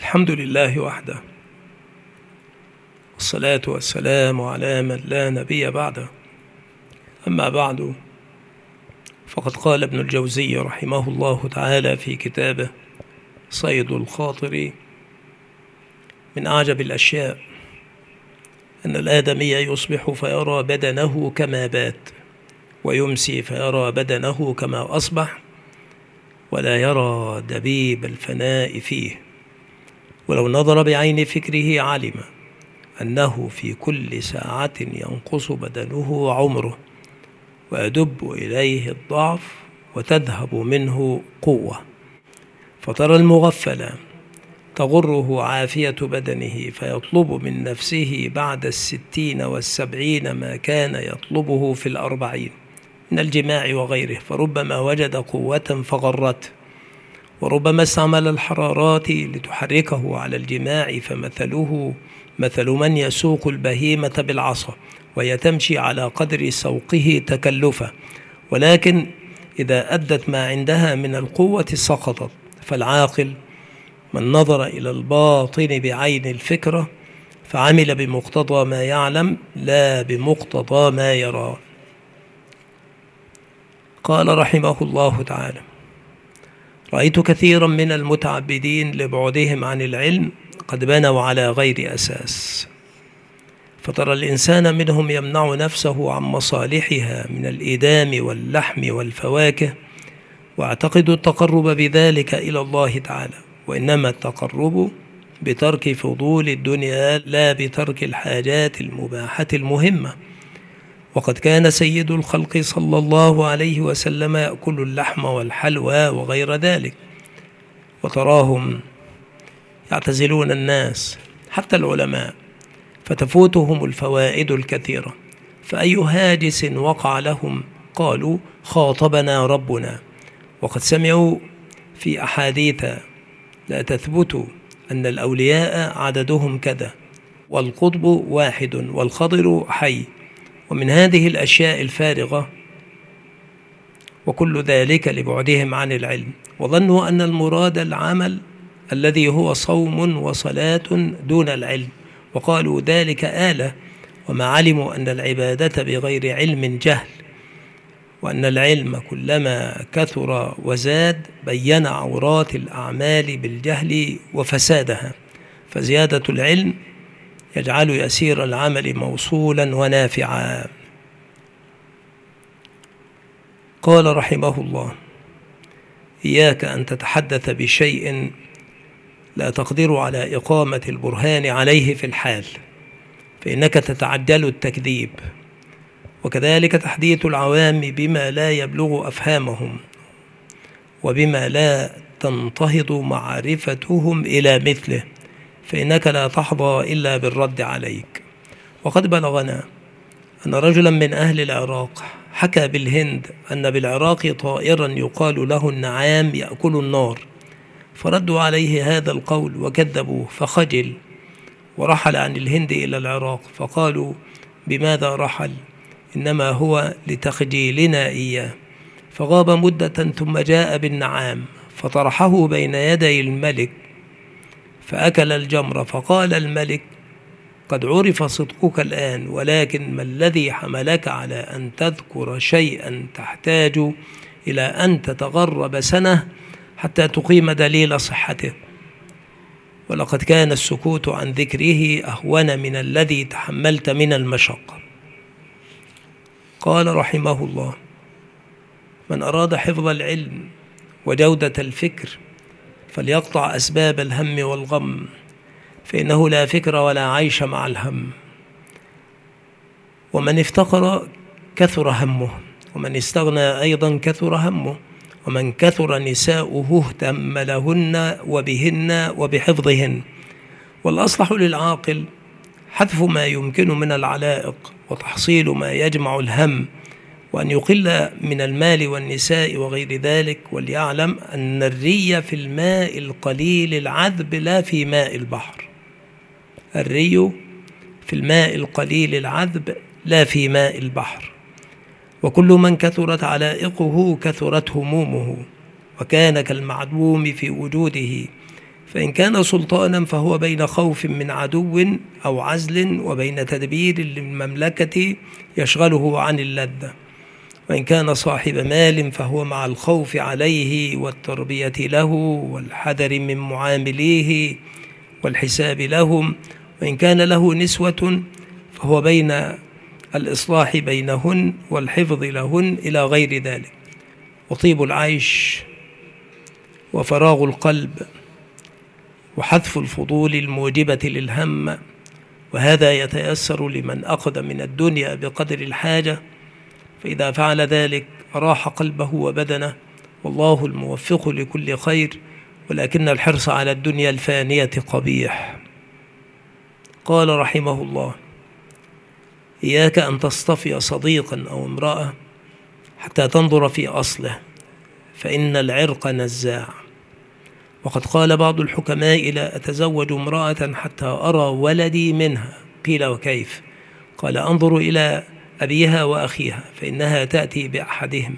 الحمد لله وحده، والصلاة والسلام على من لا نبي بعده. أما بعد، فقد قال ابن الجوزي رحمه الله تعالى في كتابه صيد الخاطر: من أعجب الأشياء أن الآدمي يصبح فيرى بدنه كما بات، ويمسي فيرى بدنه كما أصبح، ولا يرى دبيب الفناء فيه. ولو نظر بعين فكره علم أنه في كل ساعة ينقص بدنه عمره، ويدب إليه الضعف وتذهب منه قوة. فترى المغفل تغره عافية بدنه، فيطلب من نفسه بعد 60 و70 ما كان يطلبه في 40 من الجماع وغيره، فربما وجد قوة فغرته، وربما استعمل الحرارات لتحركه على الجماع، فمثله مثل من يسوق البهيمة بالعصا وهي تمشي على قدر سوقه تكلفا، ولكن إذا أدت ما عندها من القوة سقطت. فالعاقل من نظر إلى الباطن بعين الفكرة فعمل بمقتضى ما يعلم لا بمقتضى ما يرى. قال رحمه الله تعالى: رأيت كثيرا من المتعبدين لبعدهم عن العلم قد بنوا على غير أساس، فترى الإنسان منهم يمنع نفسه عن مصالحها من الإدام واللحم والفواكه، واعتقد التقرب بذلك إلى الله تعالى، وإنما التقرب بترك فضول الدنيا لا بترك الحاجات المباحة المهمة. وقد كان سيد الخلق صلى الله عليه وسلم يأكل اللحم والحلوى وغير ذلك، وتراهم يعتزلون الناس حتى العلماء فتفوتهم الفوائد الكثيرة، فأي هاجس وقع لهم قالوا خاطبنا ربنا. وقد سمعوا في أحاديث لا تثبت أن الأولياء عددهم كذا، والقطب واحد، والخضر حي، ومن هذه الأشياء الفارغة، وكل ذلك لبعدهم عن العلم، وظنوا أن المراد العمل الذي هو صوم وصلاة دون العلم، وقالوا ذلك آلة، وما علموا أن العبادة بغير علم جهل، وأن العلم كلما كثر وزاد بين عورات الأعمال بالجهل وفسادها، فزيادة العلم يجعل يسير العمل موصولا ونافعا. قال رحمه الله: إياك أن تتحدث بشيء لا تقدر على إقامة البرهان عليه في الحال، فإنك تتعجل التكذيب، وكذلك تحديث العوام بما لا يبلغ أفهامهم، وبما لا تنتهض معرفتهم إلى مثله، فإنك لا تحظى إلا بالرد عليك. وقد بلغنا أن رجلا من أهل العراق حكى بالهند أن بالعراق طائرا يقال له النعام يأكل النار، فردوا عليه هذا القول وكذبوه، فخجل ورحل عن الهند إلى العراق، فقالوا: بماذا رحل؟ إنما هو لتخجيلنا إياه. فغاب مدة ثم جاء بالنعام فطرحه بين يدي الملك فأكل الجمر، فقال الملك: قد عرف صدقك الآن، ولكن ما الذي حملك على أن تذكر شيئا تحتاج إلى أن تتغرب سنة حتى تقيم دليل صحته؟ ولقد كان السكوت عن ذكره أهون من الذي تحملت من المشقة. قال رحمه الله: من أراد حفظ العلم وجودة الفكر فليقطع أسباب الهم والغم، فإنه لا فكر ولا عيش مع الهم. ومن افتقر كثر همه، ومن استغنى أيضا كثر همه، ومن كثر نساؤه اهتم لهن وبهن وبحفظهن. والأصلح للعاقل حذف ما يمكن من العلائق، وتحصيل ما يجمع الهم، وأن يقل من المال والنساء وغير ذلك، وليعلم أن الري في الماء القليل العذب لا في ماء البحر. الري في الماء القليل العذب لا في ماء البحر. وكل من كثرت علائقه كثرت همومه، وكان كالمعدوم في وجوده، فإن كان سلطانا فهو بين خوف من عدو أو عزل وبين تدبير للمملكة يشغله عن اللذة. وإن كان صاحب مال فهو مع الخوف عليه والتربية له والحذر من معامليه والحساب لهم. وإن كان له نسوة فهو بين الإصلاح بينهن والحفظ لهن إلى غير ذلك. وطيب العيش وفراغ القلب وحذف الفضول الموجبة للهم، وهذا يتيسر لمن أخذ من الدنيا بقدر الحاجة، فإذا فعل ذلك راح قلبه وبدنه، والله الموفق لكل خير. ولكن الحرص على الدنيا الفانية قبيح. قال رحمه الله: إياك أن تصطفي صديقا أو امرأة حتى تنظر في أصله، فإن العرق نزاع. وقد قال بعض الحكماء: لا أتزوج امرأة حتى أرى ولدي منها. قيل: وكيف؟ قال: أنظر إلى أبيها وأخيها فإنها تأتي بأحدهم.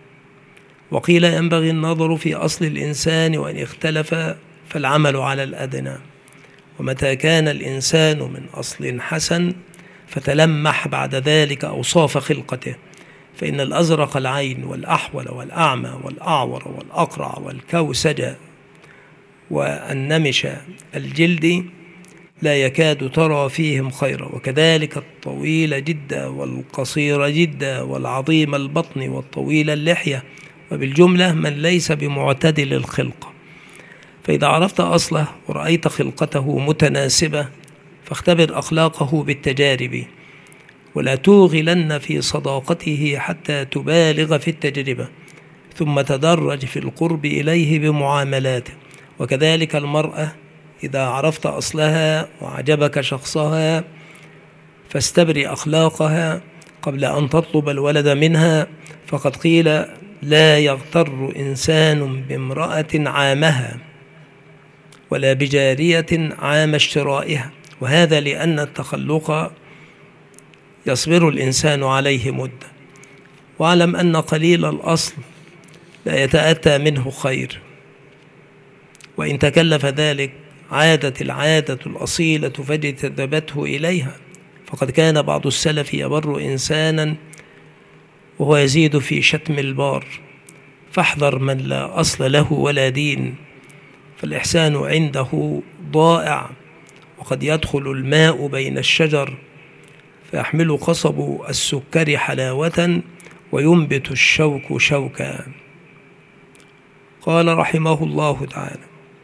وقيل: ينبغي النظر في أصل الإنسان، وإن اختلف فالعمل على الأدنى. ومتى كان الإنسان من أصل حسن فتلمح بعد ذلك أوصاف خلقته، فإن الأزرق العين والأحول والأعمى والأعور والأقرع والكوسج والنمش الجلد لا يكاد ترى فيهم خيرا، وكذلك الطويل جدا والقصير جدا والعظيم البطن والطويل اللحية، وبالجملة من ليس بمعتدل الخلقة. فإذا عرفت أصله ورأيت خلقته متناسبة فاختبر أخلاقه بالتجارب، ولا توغلن في صداقته حتى تبالغ في التجربة، ثم تدرج في القرب إليه بمعاملاته. وكذلك المرأة إذا عرفت أصلها وعجبك شخصها فاستبرئ أخلاقها قبل أن تطلب الولد منها، فقد قيل: لا يغتر إنسان بامرأة عامها ولا بجارية عام اشترائها، وهذا لأن التخلق يصبر الإنسان عليه مدة. واعلم أن قليل الأصل لا يتأتى منه خير، وإن تكلف ذلك عادت العادة الأصيلة فاجتذبته إليها. فقد كان بعض السلف يبر إنسانا وهو يزيد في شتم البار، فاحذر من لا أصل له ولا دين، فالإحسان عنده ضائع. وقد يدخل الماء بين الشجر فيحمل قصب السكر حلاوة وينبت الشوك شوكا. قال رحمه الله تعالى: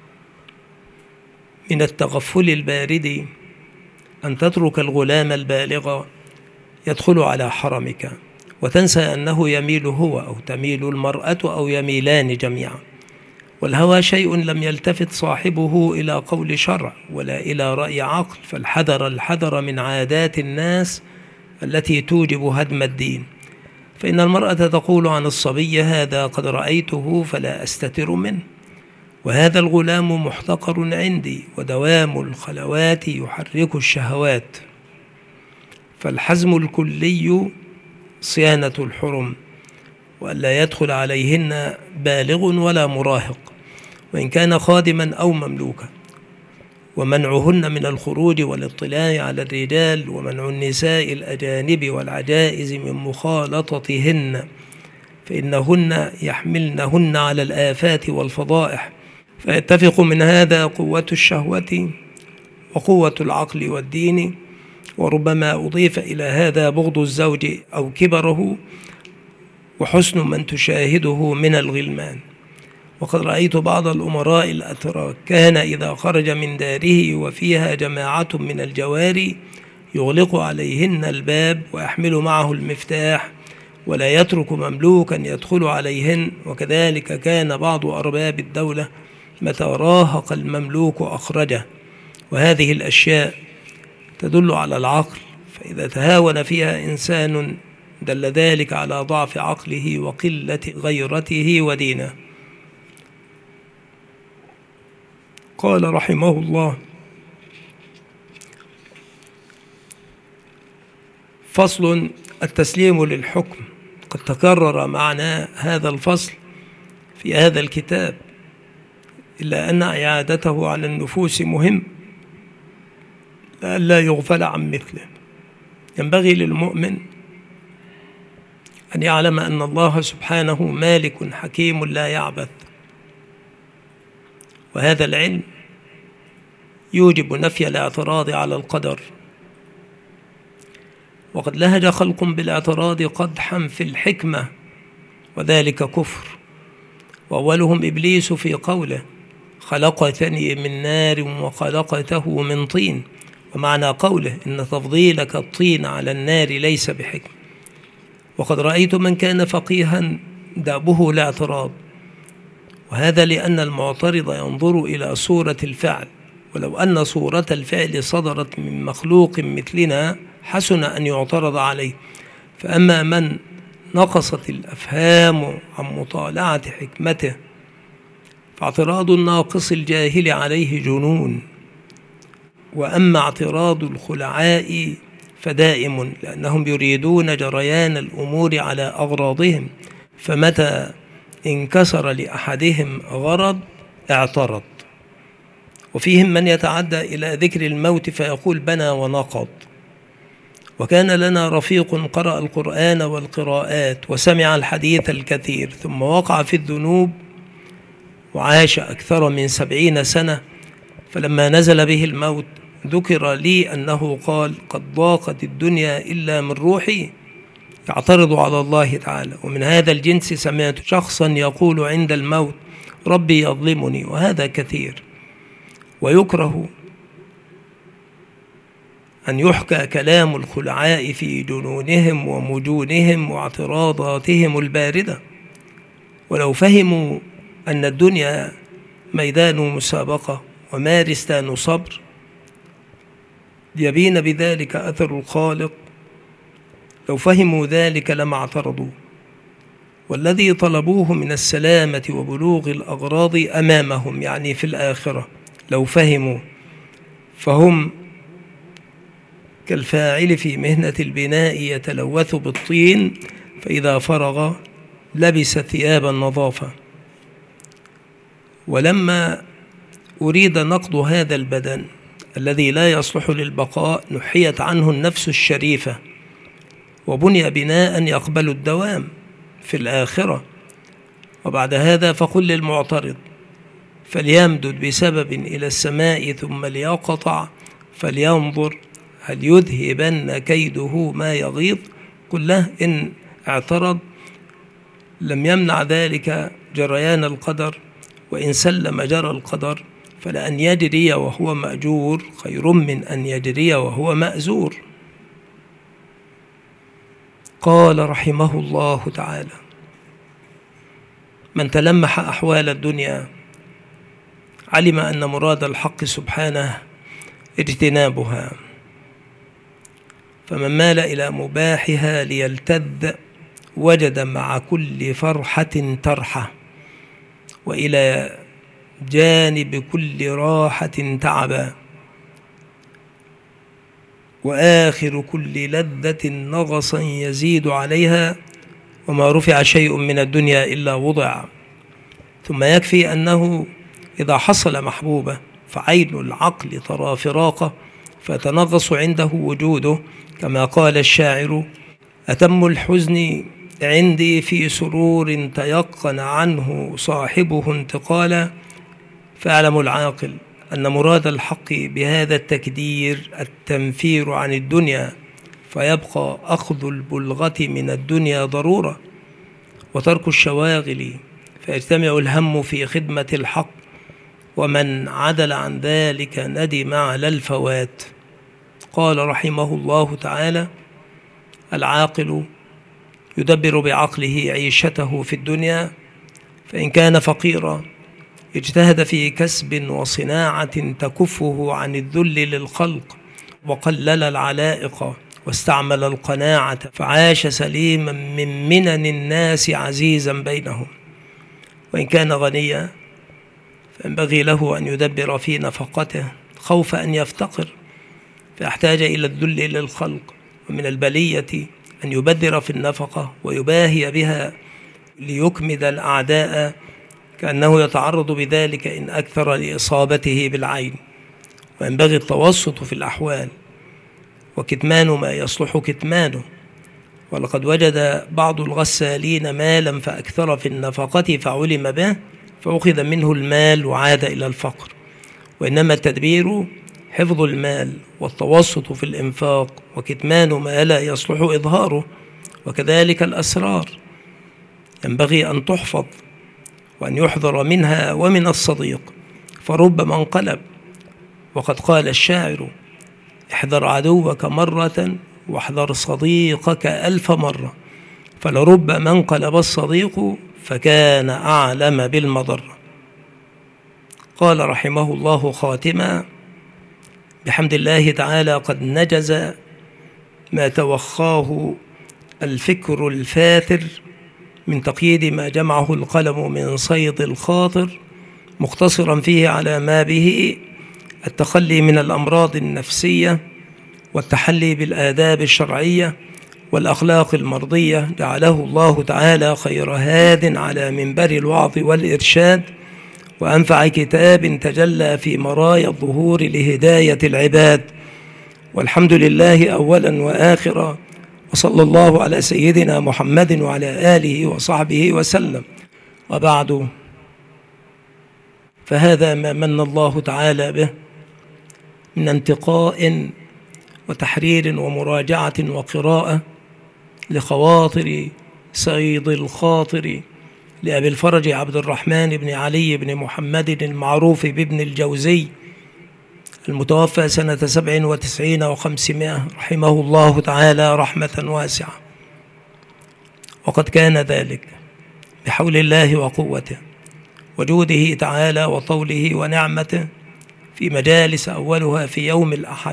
من التغفل البارد أن تترك الغلام البالغ يدخل على حرمك وتنسى أنه يميل هو أو تميل المرأة أو يميلان جميعا. والهوى شيء لم يلتفت صاحبه إلى قول شرع ولا إلى رأي عقل، فالحذر من عادات الناس التي توجب هدم الدين. فإن المرأة تقول عن الصبي: هذا قد رأيته فلا أستتر منه، وهذا الغلام محتقر عندي، ودوام الخلوات يحرك الشهوات. فالحزم الكلي صيانة الحرم، وألا يدخل عليهن بالغ ولا مراهق، وإن كان خادما أو مملوكا، ومنعهن من الخروج والاطلاع على الرجال، ومنع النساء الأجانب والعجائز من مخالطتهن، فإنهن يحملنهن على الآفات والفضائح. فيتفق من هذا قوة الشهوة وقوة العقل والدين، وربما أضيف إلى هذا بغض الزوج أو كبره وحسن من تشاهده من الغلمان. وقد رأيت بعض الأمراء الأتراك كان إذا خرج من داره وفيها جماعة من الجواري يغلق عليهن الباب ويحمل معه المفتاح ولا يترك مملوكا يدخل عليهن. وكذلك كان بعض أرباب الدولة متى راهق المملوك أخرجه. وهذه الأشياء تدل على العقل، فإذا تهاون فيها إنسان دل ذلك على ضعف عقله وقلة غيرته ودينه. قال رحمه الله: فصل: التسليم للحكم. قد تكرر معنا هذا الفصل في هذا الكتاب، إلا أن إعادته على النفوس مهم لئلا يغفل عن مثله. ينبغي للمؤمن أن يعلم أن الله سبحانه مالك حكيم لا يعبث، وهذا العلم يوجب نفي الاعتراض على القدر. وقد لهج خلق بالاعتراض قدحا في الحكمة، وذلك كفر، وأولهم إبليس في قوله: خلقتني من نار وخلقته من طين. ومعنى قوله إن تفضيلك الطين على النار ليس بحكم. وقد رأيت من كان فقيها دأبه الاعتراض، وهذا لأن المعترض ينظر إلى صورة الفعل، ولو أن صورة الفعل صدرت من مخلوق مثلنا حسن أن يعترض عليه. فأما من نقصت الأفهام عن مطالعة حكمته فاعتراض الناقص الجاهل عليه جنون. وأما اعتراض الخلعاء فدائم، لأنهم يريدون جريان الأمور على أغراضهم، فمتى انكسر لأحدهم غرض اعترض. وفيهم من يتعدى إلى ذكر الموت فيقول بنى ونقض. وكان لنا رفيق قرأ القرآن والقراءات وسمع الحديث الكثير، ثم وقع في الذنوب وعاش أكثر من 70 سنة، فلما نزل به الموت ذكر لي أنه قال: قد ضاقت الدنيا إلا من روحي، يعترض على الله تعالى. ومن هذا الجنس سمعت شخصا يقول عند الموت: ربي يظلمني، وهذا كثير. ويكره أن يحكى كلام الخلعاء في جنونهم ومجونهم واعتراضاتهم الباردة، ولو فهموا أن الدنيا ميدان مسابقة ومارستان صبر يبين بذلك أثر الخالق، لو فهموا ذلك لما اعترضوا. والذي طلبوه من السلامة وبلوغ الأغراض أمامهم، يعني في الآخرة، لو فهموا فهم كالفاعل في مهنة البناء يتلوث بالطين، فإذا فرغ لبس ثياب النظافة. ولما أريد نقض هذا البدن الذي لا يصلح للبقاء نحيت عنه النفس الشريفة، وبني بناء يقبل الدوام في الآخرة. وبعد هذا فقل للمعترض فليمدد بسبب إلى السماء ثم ليقطع فلينظر هل يذهبن كيده ما يغيظ. قل له إن اعترض لم يمنع ذلك جريان القدر، وإن سلم جرى القدر، فلأن يجري وهو مأجور خير من أن يجري وهو مأزور. قال رحمه الله تعالى: من تلمح أحوال الدنيا علم أن مراد الحق سبحانه اجتنابها، فمن مال إلى مباحها ليلتذ وجد مع كل فرحة ترحة، وإلى جانب كل راحة تعبا، وآخر كل لذة نغصا يزيد عليها، وما رفع شيء من الدنيا إلا وضع. ثم يكفي أنه إذا حصل محبوبة فعين العقل ترى فراقه فتنغص عنده وجوده، كما قال الشاعر: أتم الحزن عندي في سرور تيقن عنه صاحبه انتقالا. فاعلم العاقل أن مراد الحق بهذا التكدير التنفير عن الدنيا، فيبقى أخذ البلغة من الدنيا ضرورة، وترك الشواغل فيجتمع الهم في خدمة الحق، ومن عدل عن ذلك ندم على الفوات. قال رحمه الله تعالى: العاقل يدبر بعقله عيشته في الدنيا، فإن كان فقيرا اجتهد في كسب وصناعة تكفه عن الذل للخلق، وقلل العلائق واستعمل القناعة، فعاش سليما من منن الناس عزيزا بينهم. وإن كان غنيا فينبغي له أن يدبر في نفقته خوف أن يفتقر فيحتاج إلى الذل للخلق، ومن البلية أن يبذر في النفقة ويباهي بها ليكمد الأعداء كأنه يتعرض بذلك إن أكثر لإصابته بالعين. وينبغي التوسط في الأحوال وكتمان ما يصلح كتمانه. ولقد وجد بعض الغسالين مالا فأكثر في النفقة فعلم به فأخذ منه المال وعاد إلى الفقر. وإنما التدبير حفظ المال والتوسط في الإنفاق وكتمان ما لا يصلح إظهاره. وكذلك الأسرار ينبغي أن تحفظ وأن يحذر منها ومن الصديق، فربما انقلب. وقد قال الشاعر: احذر عدوك مرة واحذر صديقك 1000 مرة، فلربما انقلب الصديق فكان أعلم بالمضر. قال رحمه الله خاتما: بحمد الله تعالى قد نجز ما توخاه الفكر الفاثر من تقييد ما جمعه القلم من صيد الخاطر، مقتصرا فيه على ما به التخلي من الأمراض النفسية والتحلي بالآداب الشرعية والأخلاق المرضية. جعله الله تعالى خير هاد على منبر الوعظ والإرشاد، وأنفع كتاب تجلى في مرايا الظهور لهداية العباد. والحمد لله أولا وآخرا، وصلى الله على سيدنا محمد وعلى آله وصحبه وسلم. وبعد، فهذا ما من الله تعالى به من انتقاء وتحرير ومراجعة وقراءة لخواطر صيد الخاطر لأبي الفرج عبد الرحمن بن علي بن محمد المعروف بابن الجوزي، المتوفى سنة 97 و500، رحمه الله تعالى رحمة واسعة. وقد كان ذلك بحول الله وقوته وجوده تعالى وطوله ونعمته في مجالس أولها في يوم الأحد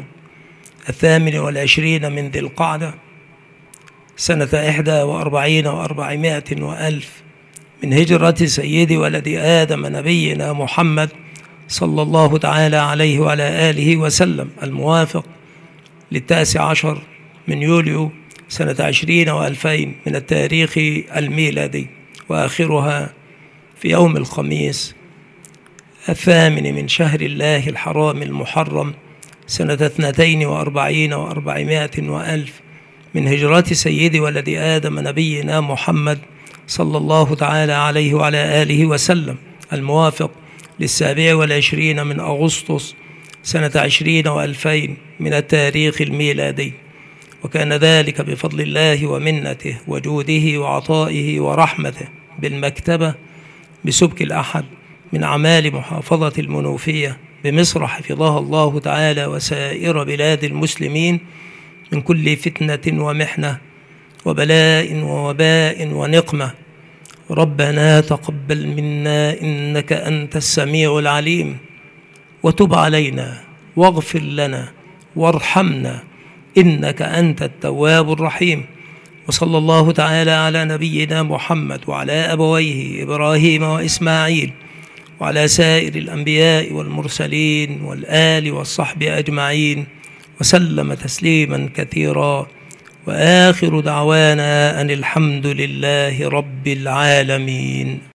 28 من ذي القعدة سنة 41 و400 وألف من هجرة سيد ولد آدم نبينا محمد صلى الله تعالى عليه وعلى آله وسلم، الموافق 19 من يوليو سنة 20 و2000 من التاريخ الميلادي، وآخرها في يوم الخميس 8 من شهر الله الحرام المحرم سنة 42 و400 وألف من هجرة سيد ولد آدم نبينا محمد صلى الله تعالى عليه وعلى آله وسلم، الموافق 27 من أغسطس سنة 20 و2000 من التاريخ الميلادي. وكان ذلك بفضل الله ومنته وجوده وعطائه ورحمته بالمكتبة بسبك الأحد من أعمال محافظة المنوفية بمصر، حفظها الله تعالى وسائر بلاد المسلمين من كل فتنة ومحنة وبلاء ووباء ونقمة. ربنا تقبل منا إنك أنت السميع العليم، وتب علينا واغفر لنا وارحمنا إنك أنت التواب الرحيم. وصلى الله تعالى على نبينا محمد وعلى أبويه إبراهيم وإسماعيل وعلى سائر الأنبياء والمرسلين والآل والصحب أجمعين وسلم تسليما كثيرا. وآخر دعوانا أن الحمد لله رب العالمين.